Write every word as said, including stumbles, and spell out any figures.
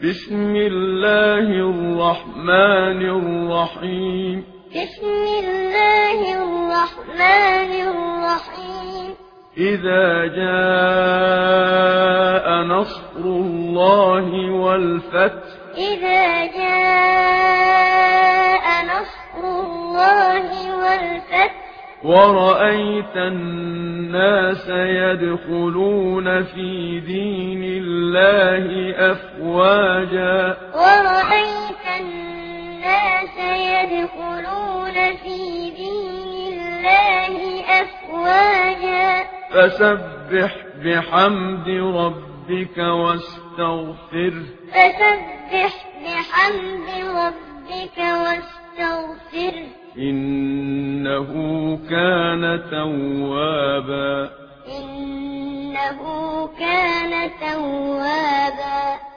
بسم الله الرحمن الرحيم بسم الله الرحمن الرحيم إذا جاء نصر الله والفتح إذا جاء نصر الله والفتح ورأيت الناس يدخلون في دين الله أفواجا ورأيت الناس يدخلون في دين الله أفواجا فسبح بحمد ربك واستغفره فسبح بحمد ربك واستغفره إنه كان توابا إنه كان توابا